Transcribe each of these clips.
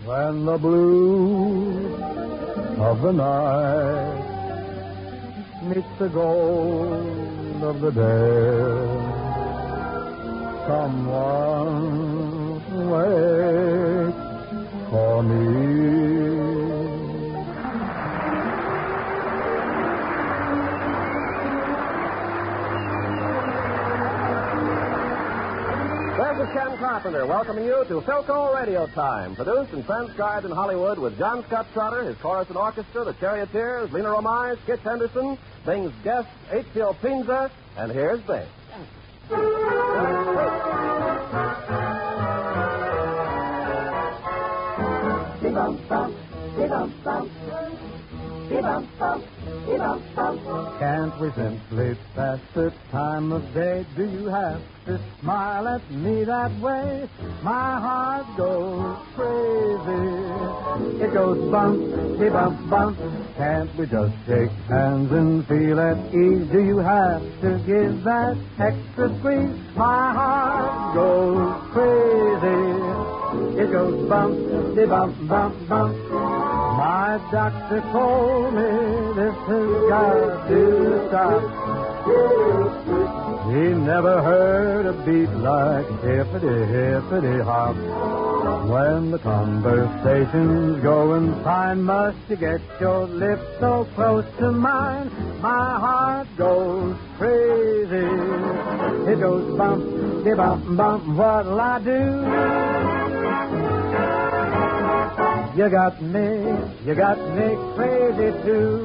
When the blues of the night meets the gold of the day, someone waits for me. This is Ken Carpenter welcoming you to Philco Radio Time, produced and transcribed in Hollywood with John Scott Trotter, his chorus and orchestra, the Charioteers, Lena Romay, Skitch Henderson, Bing's guests, H.C.O. Pinza, and here's Bing. Can't we simply pass the time of day? Do you have to smile at me that way? My heart goes crazy. It goes bump, bump, bump. Can't we just shake hands and feel at ease? Do you have to give that extra squeeze? My heart goes crazy. It goes bump, bump, bump, bump. My doctor told me this has got to stop. He never heard a beat like hippity, hippity hop. When the conversation's going fine, must you get your lips so close to mine? My heart goes crazy. It goes bump, bump, bump. What'll I do? You got me crazy too.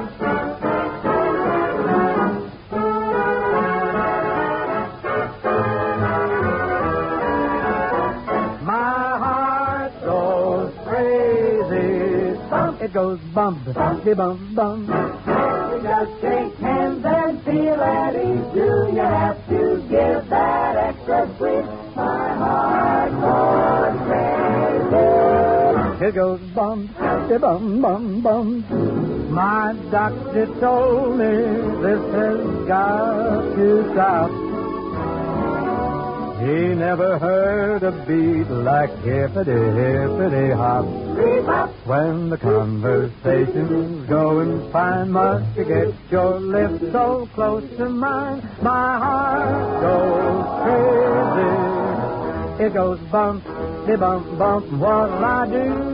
My heart goes crazy. It goes bump, bump, bump, bump. You just shake hands and feel at ease. Do you have to give that extra squeeze? My heart goes crazy. It goes bum, bum, bum, bum. My doctor told me this has got to stop. He never heard a beat like hippity, hippity hop. When the conversation's going fine, must you get your lips so close to mine? My heart goes crazy. It goes bump, bump, bump. What'll I do?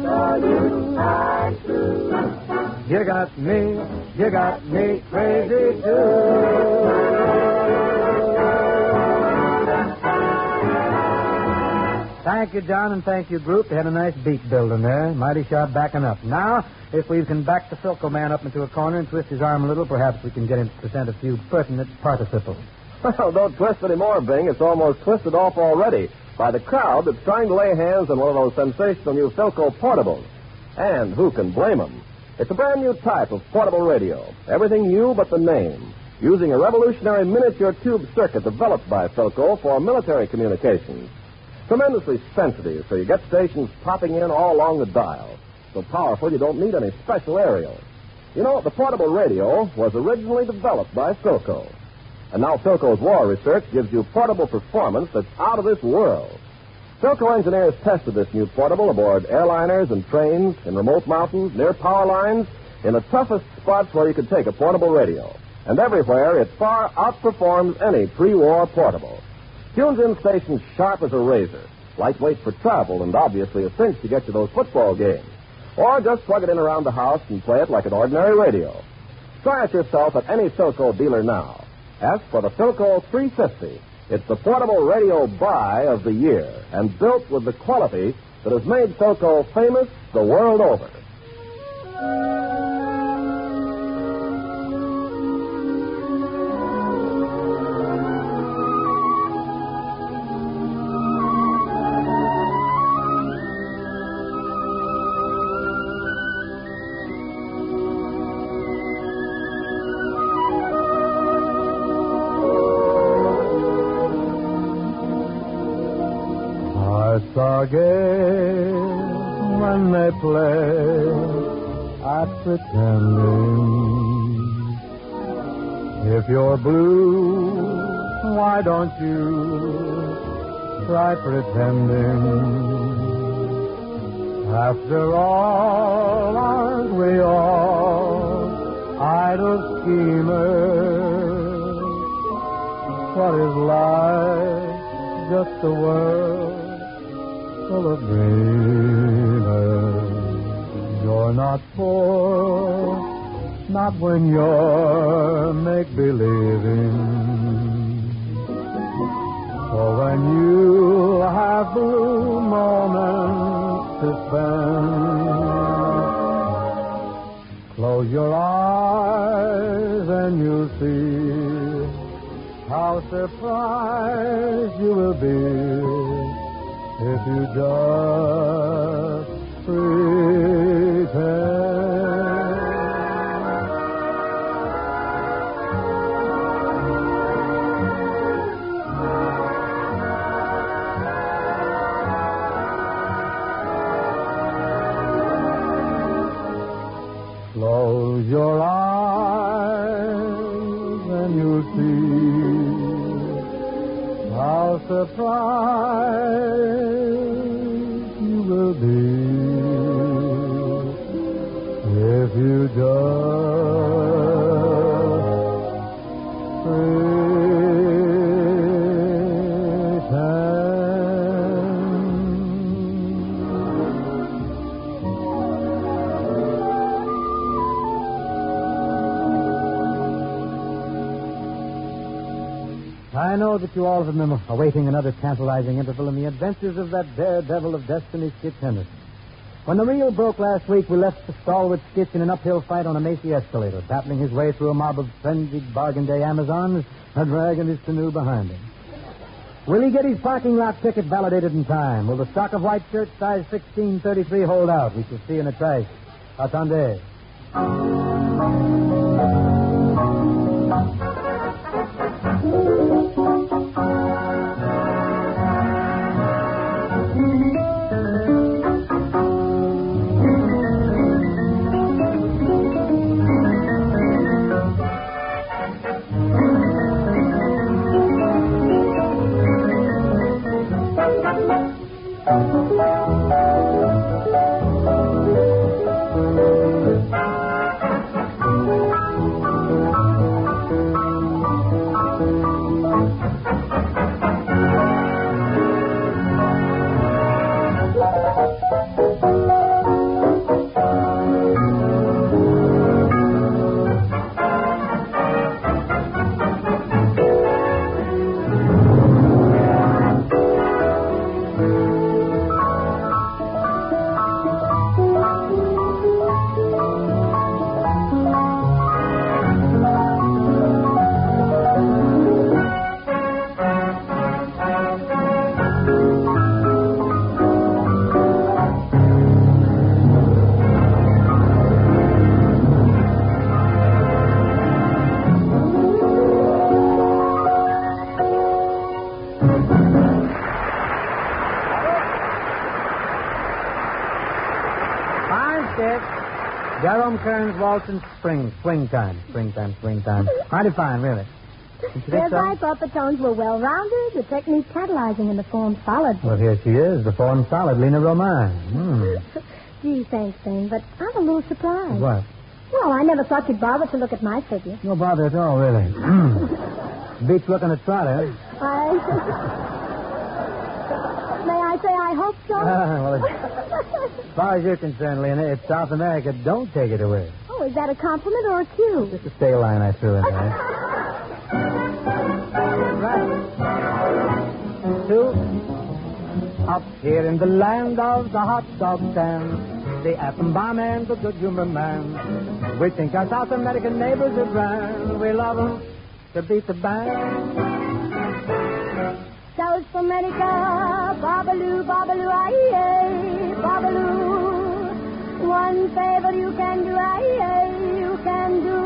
You got me crazy too. Thank you, John, and thank you, group. They had a nice beat building there. Mighty sharp backing up. Now, if we can back the Philco man up into a corner and twist his arm a little, perhaps we can get him to present a few pertinent participles. Well, don't twist anymore, Bing. It's almost twisted off already by the crowd that's trying to lay hands on one of those sensational new Philco portables. And who can blame them? It's a brand new type of portable radio. Everything new but the name. Using a revolutionary miniature tube circuit developed by Philco for military communications. Tremendously sensitive, so you get stations popping in all along the dial. So powerful you don't need any special aerials. You know, the portable radio was originally developed by Philco. And now Philco's war research gives you portable performance that's out of this world. Philco engineers tested this new portable aboard airliners and trains, in remote mountains, near power lines, in the toughest spots where you could take a portable radio. And everywhere, it far outperforms any pre-war portable. Tunes in stations sharp as a razor, lightweight for travel, and obviously a cinch to get to those football games. Or just plug it in around the house and play it like an ordinary radio. Try it yourself at any Philco dealer now. Ask for the Philco 350. It's the portable radio buy of the year, and built with the quality that has made Philco famous the world over. Stargate when they play at pretending. If you're blue, why don't you try pretending? After all, aren't we all idle schemers? What is life? Just a world full of dreamers. You're not poor, not when you're make-believing. For when you have blue moments to spend, close your eyes and you'll see how surprised you will be if you just pretend. Close your eyes and you'll see how surprised you will be if you just I know that you all of them are awaiting another tantalizing interval in the adventures of that daredevil of destiny, Skip Henderson. When the reel broke last week, we left the stalwart Skip in an uphill fight on a Macy escalator, battling his way through a mob of frenzied bargain day Amazons and dragging his canoe behind him. Will he get his parking lot ticket validated in time? Will the stock of white shirts size 1633 hold out? We shall see in the trash. Attendez. Jerome Kern's Waltz in Springtime. Mighty fine, really. Yes, I thought the tones were well-rounded, the technique tantalizing, and the form solid. Well, here she is, the form solid, Lena Romine. Gee, thanks, Dane, but I'm a little surprised. What? Well, I never thought you'd bother to look at my figure. No bother at all, really. Beats looking at Trotter. May I say I hope so? Well, as far as you're concerned, Lena, it's South America. Don't take it away. Oh, is that a compliment or a cue? Just a stale line I threw in there. Right. 2. Up here in the land of the hot dog stand, the atom bomb and the good humor man, we think our South American neighbors are grand. We love them to beat the band. South America, babaloo, babaloo, aye, babaloo. One favor you can do, aye, you can do.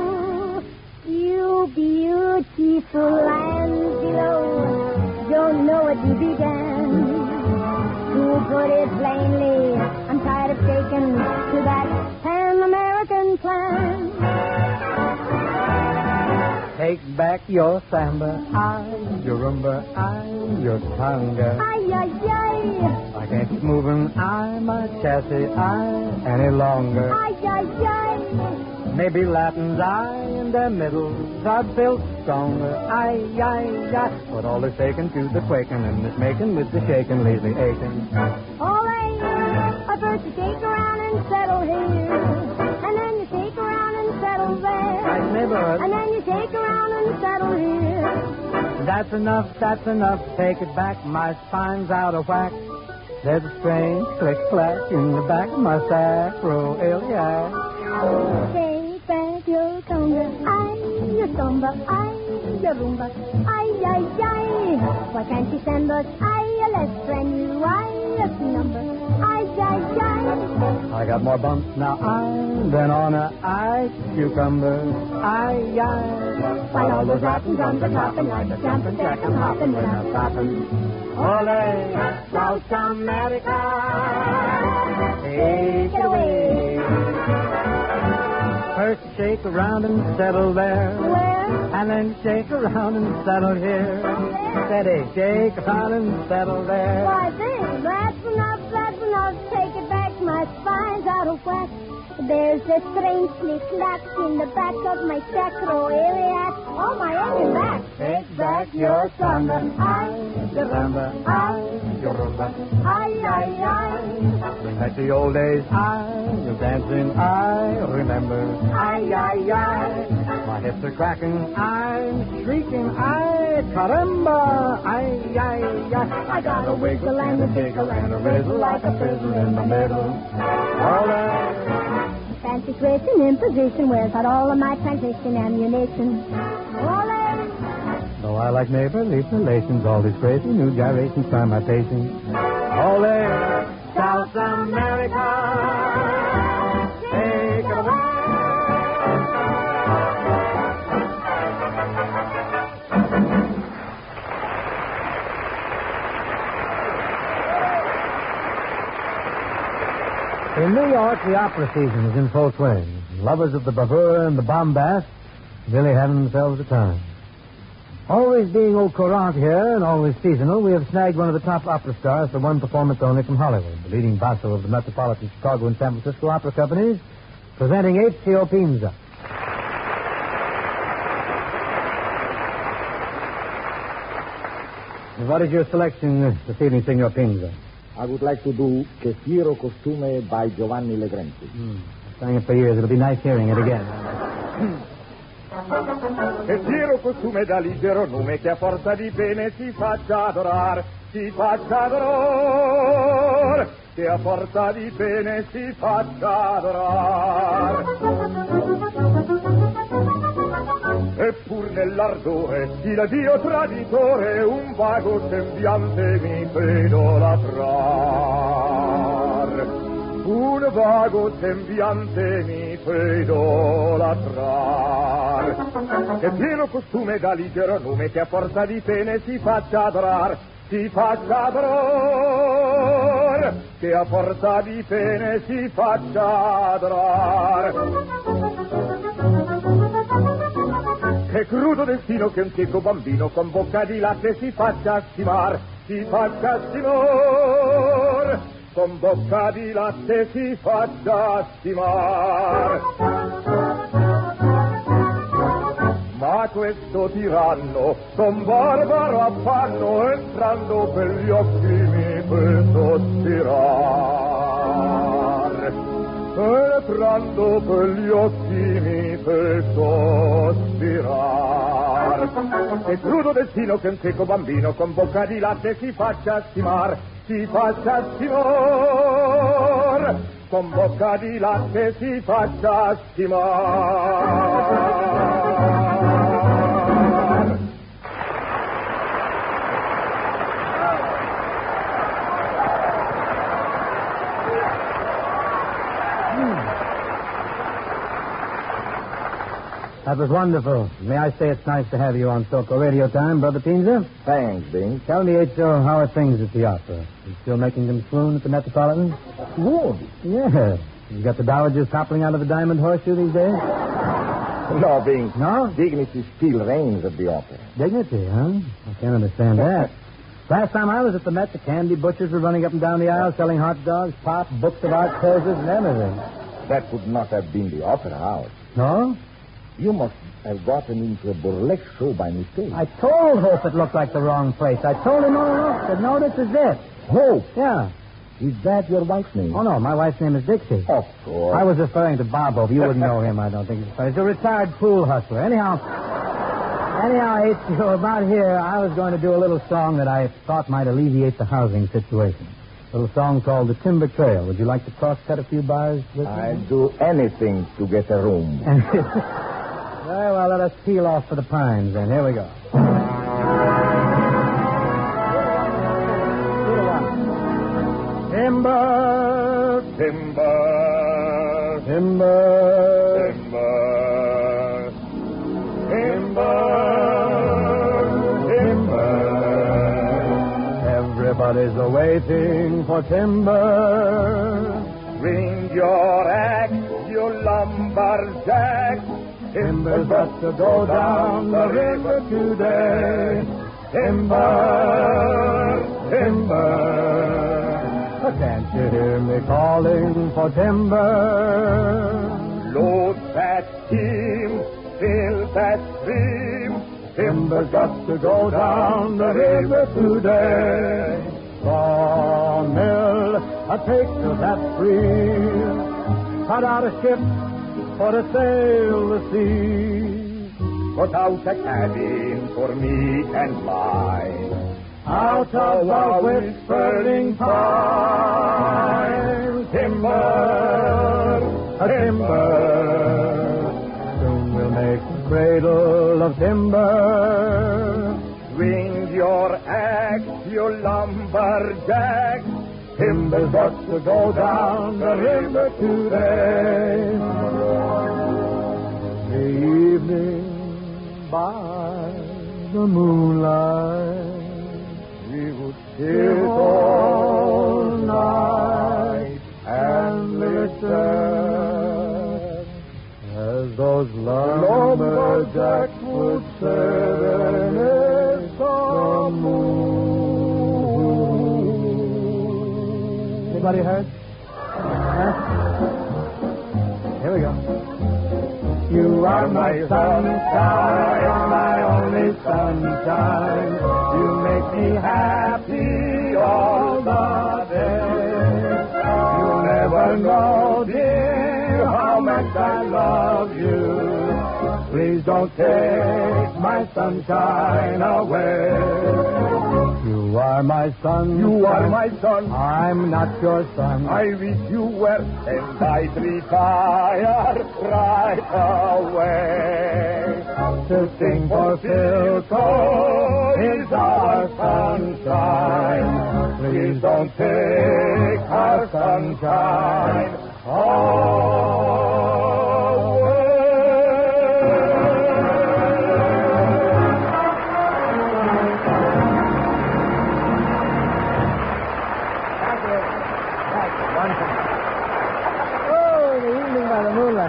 You beautiful land below, don't know what you began. To put it plainly, I'm tired of taking to that Pan-American plan. Hey, Take back your samba, your rumba, your conga. Ay, ay, ay. I can't keep moving, my chassis, any longer. Ay, ay, ay. Maybe Latin's in the middle, I'd feel stronger. Ay, ay, ay. But all this shaking to the quaking and this making with the shaking leaves me aching. All right, I first you take around and settle here. And then you take around and settle there. Right, neighborhood. And then you take around and settle here. That's enough, take it back, my spine's out of whack. There's a strange click-clack in the back of my sacroiliac. Take back your conga, your samba, your rumba, ay, ay. Why can't you send us, a less brand new, a number, ay, ay. I got more bumps now, than on a cucumber, ay. While all those Latin drums are clapping like a jumping jack, I'm hopping when I'm stopping. Ole, South America, take it away. First shake around and settle there. Where? And then shake around and settle here. Steady, shake around and settle there. Why, this, that's enough. Take it back, my spine's out of whack. There's a strange click-clack in the back of my sacroiliac. Oh, my engine back. Take back your samba, your rumba, your rumba, ay. Bring back the old days, your dancing, I remember, ay. My hips are cracking, I'm shrieking, caramba, I got a wiggle and a jiggle and a rizzle like a fizzle in the middle. All right. Fancy switching in position, where's got all of my transmission ammunition? Ole! Though I like neighbor, leaf relations, all these crazy new gyrations try my patience. Ole, South America, take it away. In New York, the opera season is in full swing. Lovers of the bravura and the bombast really having themselves a time. Always being au courant here and always seasonal, we have snagged one of the top opera stars for one performance only from Hollywood, the leading basso of the Metropolitan Chicago and San Francisco opera companies, presenting Ezio Pinza. What is your selection this evening, Signor Pinza? I would like to do Che Fiero Costume by Giovanni Legrenti. I've sang it for years. It'll be nice hearing it again. Che fiero costume da libero nome che a forza di bene si faccia adorar, che a forza di bene si faccia adorar. Eppur nell'ardore il Dio traditore un vago sembiante mi fa idolatrar. Un vago sembiante mi fa idolatrar. Che pieno costume da libero nome che a forza di pene si faccia adorar, che a forza di pene si faccia adorar. Che crudo destino che un cieco bambino con bocca di latte si faccia stimar, con bocca di latte si faccia stimar. Ma questo tiranno con barbaro affanno entrando per gli occhi mi fa sospirar. Entrando per gli occhi mi fa sospirar. Che crudo destino che un cieco bambino con bocca di latte si faccia stimar, con bocca di latte si faccia stimar. That was wonderful. May I say it's nice to have you on SoCo Radio Time, Brother Pinza? Thanks, Bing. Tell me, Ezio, how are things at the opera? You still making them swoon at the Metropolitan? Swoon? Yeah. You got the dowagers toppling out of the Diamond Horseshoe these days? No, Bing. No? Dignity still reigns at the opera. Dignity, huh? I can't understand that. Last time I was at the Met, the candy butchers were running up and down the aisle selling hot dogs, pop, books of art poses, and everything. That could not have been the opera house. No? You must have gotten into a burlesque show by mistake. I told Hope it looked like the wrong place. I told him all along. I said, no, this is it. Hope? Yeah. Is that your wife's name? Oh, no, my wife's name is Dixie. Of course. I was referring to Bob Hope. You wouldn't know him, I don't think. He's a retired pool hustler. Anyhow, H.O., about here, I was going to do a little song that I thought might alleviate the housing situation. A little song called The Timber Trail. Would you like to cross-cut a few bars with me? I'd do anything to get a room. Very well, let us peel off for the pines, then. Here we go. Timber, Timber, timber, timber, timber, timber. everybody's a-waiting for timber. Swing your axe, you lumberjack. Timber's got to go down the river today. Timber, timber. Can't you hear me calling for timber? Load that team, fill that stream. Timber's got to go down the river today. Sawmill, take to that free. Cut out a ship for to sail the sea. Put out a cabin for me and mine. Out of the whispering pine, timber, timber. Soon we'll make a cradle of timber. Swing your axe, you lumberjack. Timber's got to go down the river today. The evening by the moonlight, we would sit all night and listen as those lumberjacks would serenade the moon. Anybody heard? Huh? Here we go. You are my sunshine, my only sunshine. You make me happy all the day. You never know, dear, how much I love you. Please don't take my sunshine away. You are my sun. You are my son. I'm not your son. I wish you were, and I'd retire right away. To sing for Philco is our sunshine. Please don't take our sunshine Oh, the evening by the moonlight.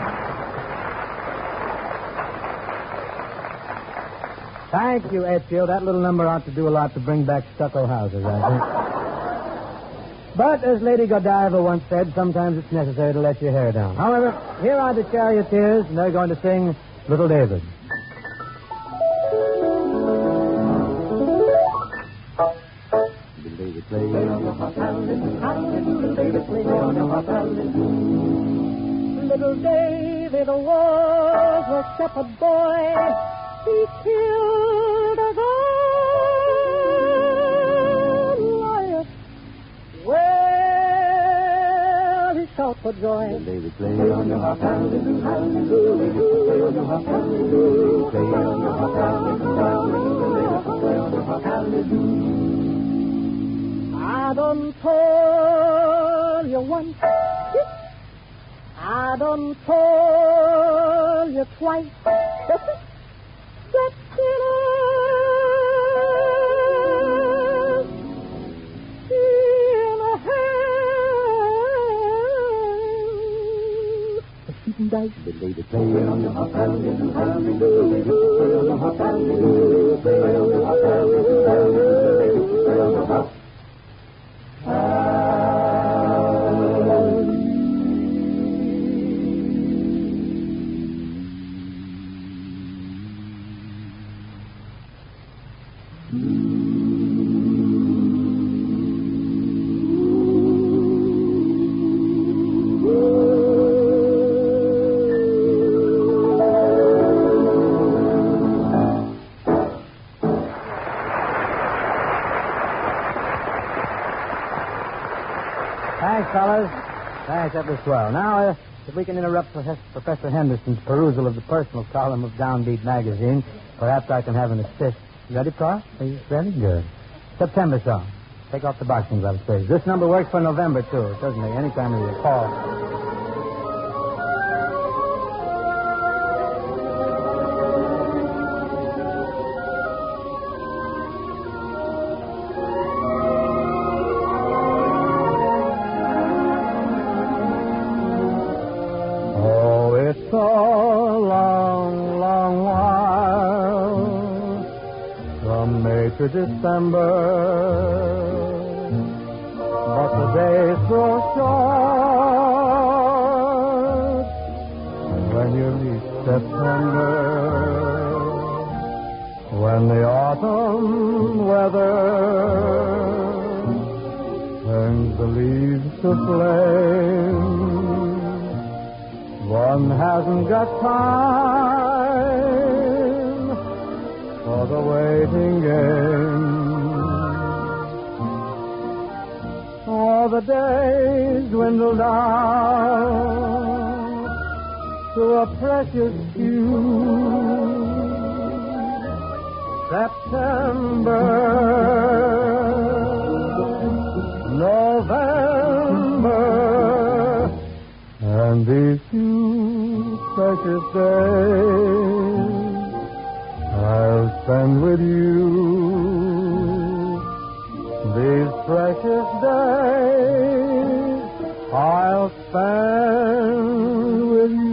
Thank you, Ezio. That little number ought to do a lot to bring back stucco houses, I think. But, as Lady Godiva once said, sometimes it's necessary to let your hair down. However, here are the Charioteers, and they're going to sing Little David. Little David, play on your harp, little David, play on your harp, Little David was a shepherd boy. He killed a Goliath. Well, he shout for joy. Little David, play on your harp, hallelujah, hallelujah. Play on your harp, hallelujah. Play on your harp, hallelujah. Play on your harp, hallelujah. I done told you once. I done told you twice. That sinners in a hell Klondike, the lady play. Thanks, fellas. Thanks, that was swell. Now, if we can interrupt Professor Henderson's perusal of the personal column of Downbeat magazine, perhaps I can have an assist. You ready, Prof? Are you ready? Good. September song. Take off the boxing gloves, please. This number works for November, too. It doesn't make any time of year. Paul. It's a long, long while from May to December, but the days grow short when you reach September, when the autumn weather turns the leaves to flame. One hasn't got time for the waiting game. All the days dwindle down to a precious few. September, November, and these few precious days I'll spend with you. These precious days I'll spend with you.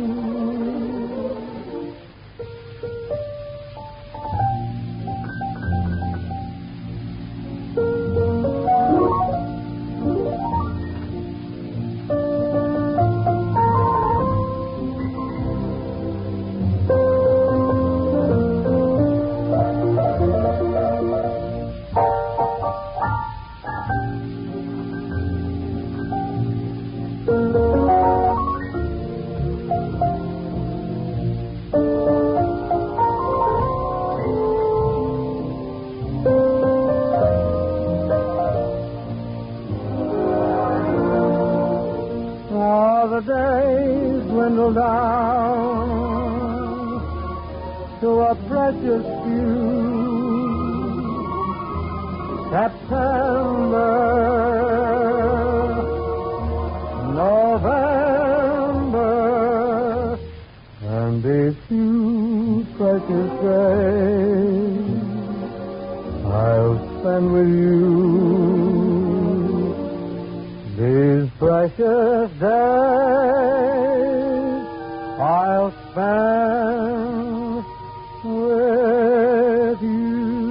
The days dwindle down to a precious few. September, November, and these few precious days I'll spend with you. These precious days I'll spend with you.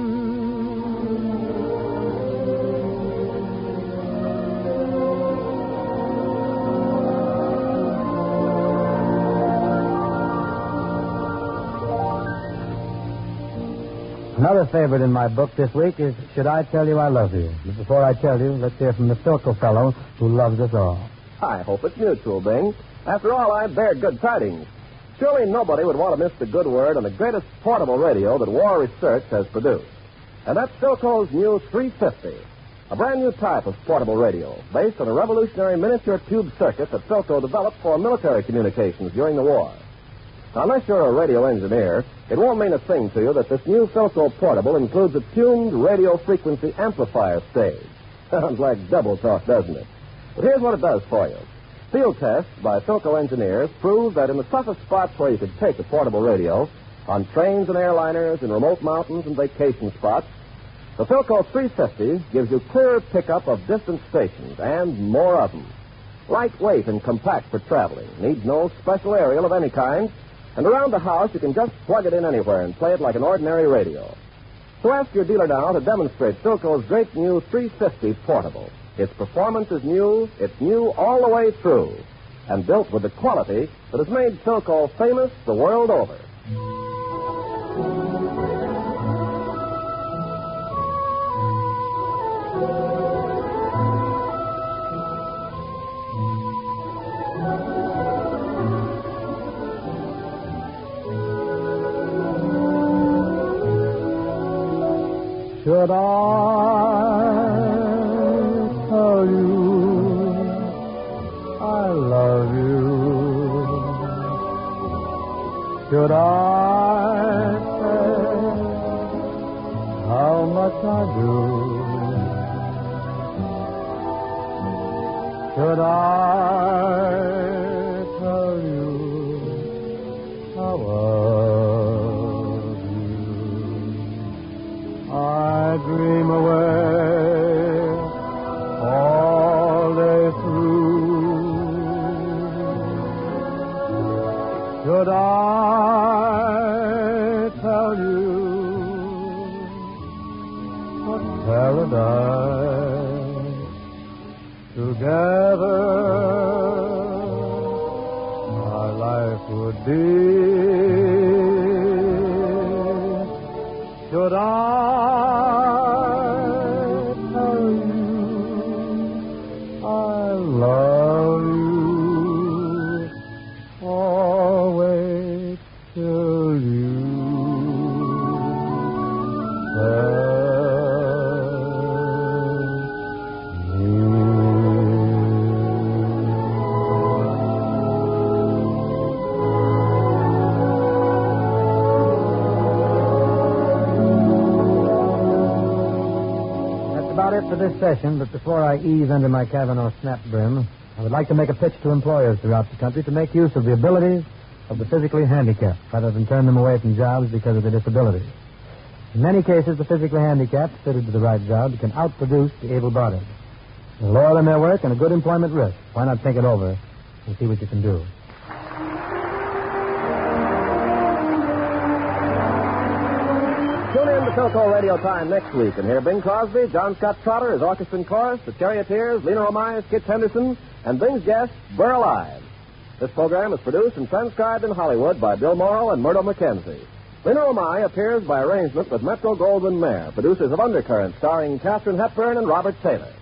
Another favorite in my book this week is Should I Tell You I Love You? But before I tell you, let's hear from the Philco fellow who loves us all. I hope it's mutual, Bing. After all, I bear good tidings. Surely nobody would want to miss the good word on the greatest portable radio that War Research has produced. And that's Philco's new 350, a brand new type of portable radio based on a revolutionary miniature tube circuit that Philco developed for military communications during the war. Now, unless you're a radio engineer, it won't mean a thing to you that this new Philco portable includes a tuned radio frequency amplifier stage. Sounds like double talk, doesn't it? But here's what it does for you. Field tests by Philco engineers prove that in the toughest spots where you could take a portable radio, on trains and airliners, in remote mountains and vacation spots, the Philco 350 gives you clearer pickup of distant stations and more of them. Lightweight and compact for traveling. Needs no special aerial of any kind. And around the house, you can just plug it in anywhere and play it like an ordinary radio. So ask your dealer now to demonstrate Philco's great new 350 Portable. Its performance is new. It's new all the way through. And built with the quality that has made Philco famous the world over. Should I tell you I love you? Should I say how much I do? Should I tell you how I dream away all day through. Should I tell you what paradise together my life would be? Should I tell you I love you, or wait till you tell me? About it for this session, but before I ease under my Kavanaugh snap brim, I would like to make a pitch to employers throughout the country to make use of the abilities of the physically handicapped rather than turn them away from jobs because of their disabilities. In many cases, the physically handicapped, fitted to the right job, can outproduce the able-bodied. They're loyal in their work and a good employment risk. Why not think it over and see what you can do? Tune in to Philco Radio Time next week and hear Bing Crosby, John Scott Trotter, his orchestra and chorus, the Charioteers, Lena Romay, Skitch Henderson, and Bing's guest, Burl Ives. This program is produced and transcribed in Hollywood by Bill Morrow and Murdo McKenzie. Lena Romay appears by arrangement with Metro-Goldwyn-Mayer, producers of Undercurrent, starring Katharine Hepburn and Robert Taylor.